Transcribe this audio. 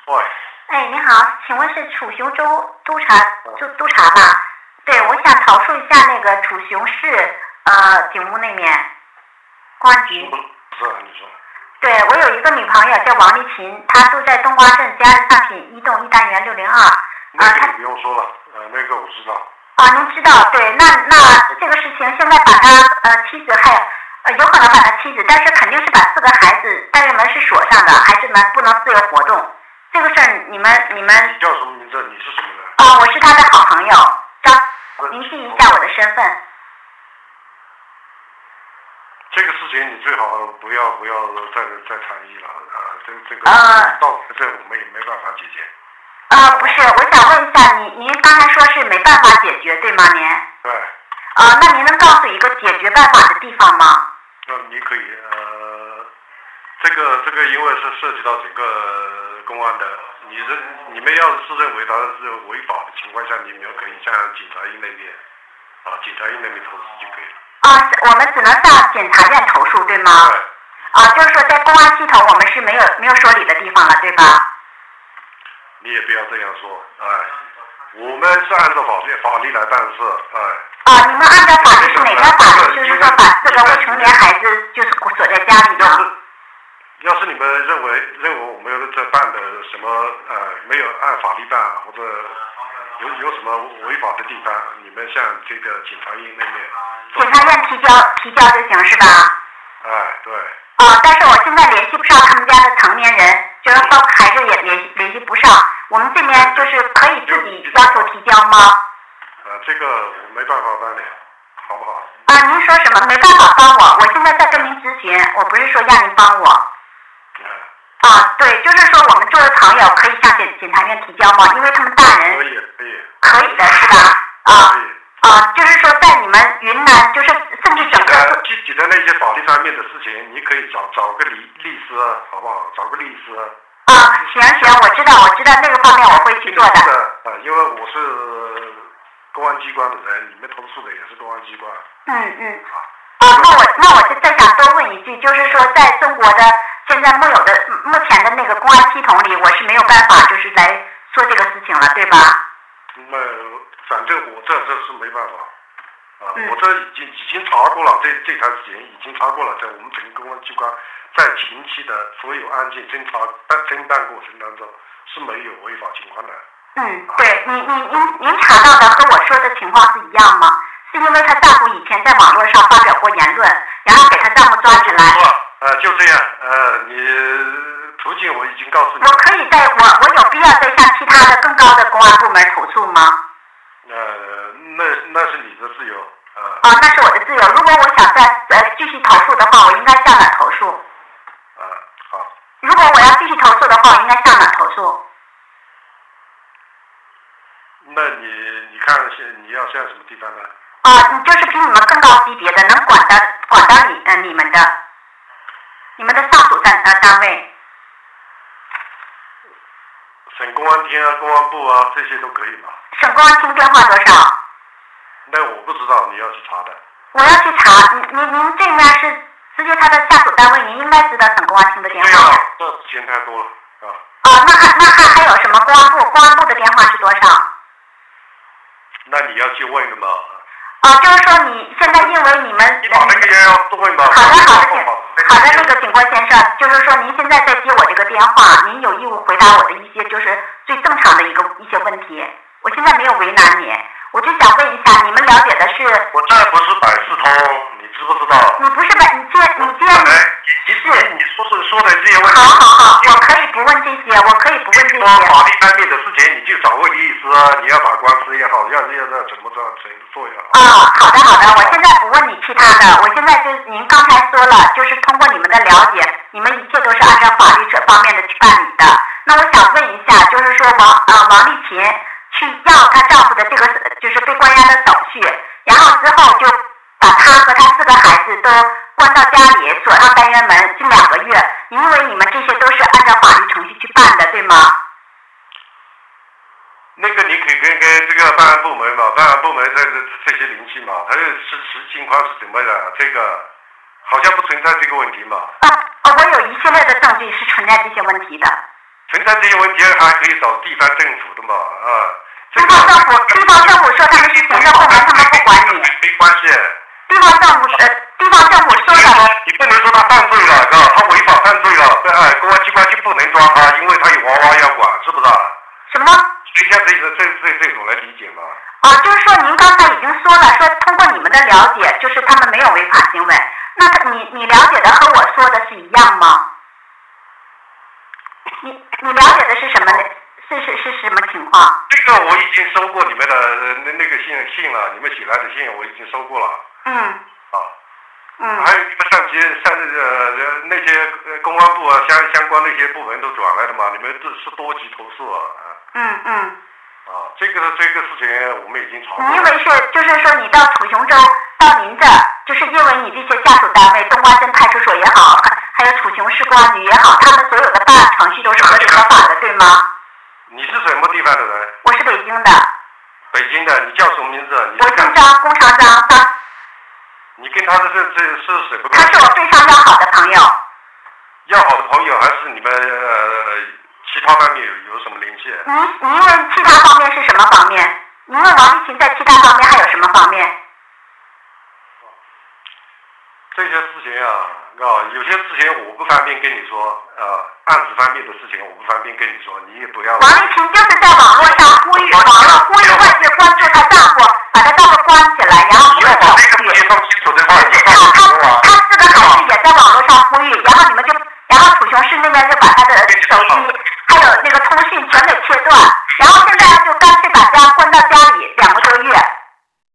喂。 哎，你好，请问是楚雄州督察吧？对，我想投诉一下那个楚雄市警务那面公安局。 是啊，你说。 对，我有一个女朋友叫王丽琴，她住在东瓜镇佳日上品1栋1单元602。 那个你不用说了，那个我知道。 您知道，对，那这个事情现在把他妻子还有可能把他妻子，但是肯定是把4个孩子单元门是锁上的，孩子们不能自由活动。这个事儿你们。你叫什么名字？你是什么人？ 我是他的好朋友，您记一下我的身份。 这个事情你最好不要再参与了这个到这我们也没办法解决。 不是，我想问一下您刚才说是没办法解决对吗您？ 对。 那您能告诉一个解决办法的地方吗？ 你可以这个因为是涉及到整个公安的，你们要是认为他是违法的情况下，你们可以向警察院那边投诉就可以了。 我们只能向检察院投诉对吗？ 对。 就是说在公安系统我们是没有说理的地方了对吧？ 你也不要这样说，我们是按照法律来办事， 你们按照法律是哪条法律？就是说把4个未成年孩子就是锁在家里吗？ 要是你们认为我们这办的什么没有按法律办，或者有什么违法的地方，你们向这个检察院那边。 检察院提交就行是吧？ 对。 但是我现在联系不上他们家的成年人，就是包括孩子也联系不上。我们这边就是可以自己要求提交吗？ 这个我没办法帮你，好不好？ 您说什么没办法帮我？我现在在跟您咨询，我不是说让您帮我。对，就是说我们作为朋友可以向检察院提交吗？因为他们大人。可以的是吧？就是说在你们云南，就是甚至整个具体的那些法律方面的事情，你可以找个律师，好不好？找个律师。 行，我知道那个方面我会去做的。 因为我是公安机关的人，你们投诉的也是公安机关。 那我就再想多问一句，就是说在中国的现在目前的那个公安系统里，我是没有办法就是来说这个事情了，对吧？ 那反正我这是没办法。我这已经查过了，这台事情已经查过了，在我们整个公安机关在前期的所有案件侦办过程当中是没有违法情况的。 对，您查到的和我说的情况是一样吗？是因为她丈夫以前在网络上发表过言论，然后给她丈夫抓起来。 就这样，你途径我已经告诉你。 我可以我有必要再向其他的更高的公安部门投诉吗？ 那是你的自由。 那是我的自由。如果我想再继续投诉的话，我应该向哪投诉？ 好。 如果我要继续投诉的话，我应该向哪投诉？ 那你看你要向什么地方呢？ 就是比你们更高级别的，能管到你们的上属单位。 省公安厅公安部这些都可以吗？ 省公安厅电话多少？ 那我不知道，你要去查的。 我要去查，您这面是直接他的下属单位，您应该知道省公安厅的电话。 这钱太多了那还有什么公安部的电话是多少？ 那你要去问的嘛。 就是说你现在因为你们。 你把那个要问吧。 好的，那个警官先生，就是说您现在在接我这个电话，您有义务回答我的一些就是最正常的一些问题。我现在没有为难你，我就想问一下，你们了解的是？ 我这不是百事通，你知不知道？ 你不是你说的这些问题。 好，我可以不问这些， 法律方面的事情，你就找个律师你要打官司也好，要怎么做也好。 好的，我现在不问你其他的，我现在您刚才说了，就是通过你们的了解，你们一切都是按照法律这方面的去办理的。那我想问一下，就是说王丽琴去要她丈夫的这个就是被关押的手续，然后之后就把她和她4个孩子都关到家里，锁上单元门近2个月。因为你们这些都是按照法律程序去办的，对吗？ 那个你可以跟这个办案部门嘛，办案部门这些联系嘛，他实情况是怎么的？这个好像不存在这个问题嘛。 我有一系列的证据是存在这些问题的。 存在这些问题还可以找地方政府的嘛地方政府说他们是行政部门，他们不管你。 没关系。 地方政府说的。 你不能说他犯罪了，是吧？他违法犯罪了，公安机关就不能抓他，因为他有娃娃要管，是不是？ 什么？ 就像这种来理解嘛。 就是说您刚才已经说了，说通过你们的了解，就是他们没有违法行为。那你了解的和我说的是一样吗？你了解的是什么？是什么情况？ 这个我已经收过你们的那个信了，你们写来的信我已经收过了。还有你们那些公安部相关那些部门都转来的嘛，你们是多级投诉这个事情我们已经查过了。 你因为就是说你到楚雄州到您这，就是因为你这些下属单位，东关镇派出所也好，还有楚雄市公安局也好，他们所有的办案程序都是合理合法的，对吗？ 你是什么地方的人？ 我是北京的。 北京的，你叫什么名字？ 我姓张，弓长张。 你跟他是什么？ 他是我非常要好的朋友。 要好的朋友，还是你们其他方面有什么联系？ 您问其他方面是什么方面？您问王丽琴在其他方面还有什么方面？ 这些事情有些事情我不方便跟你说案子方面的事情我不方便跟你说，你也不要。 王丽琴就是在网络上呼吁外界关注她丈夫，把她丈夫关起来，然后不要找出去。 你要把这个事情弄清楚的话，